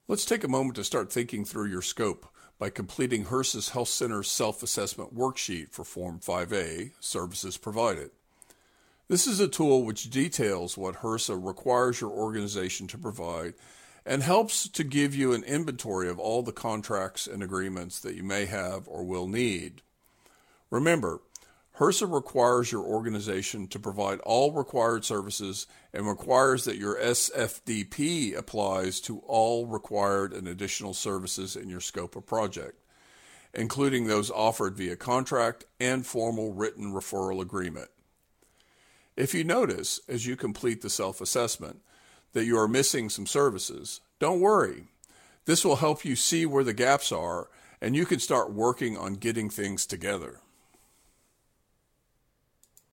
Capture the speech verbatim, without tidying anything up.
Let's take a moment to start thinking through your scope by completing HRSA's Health Center's Self-Assessment Worksheet for Form five A, Services Provided. This is a tool which details what HRSA requires your organization to provide and helps to give you an inventory of all the contracts and agreements that you may have or will need. Remember, HRSA requires your organization to provide all required services and requires that your S F D P applies to all required and additional services in your scope of project, including those offered via contract and formal written referral agreement. If you notice, as you complete the self-assessment, that you are missing some services, don't worry. This will help you see where the gaps are, and you can start working on getting things together.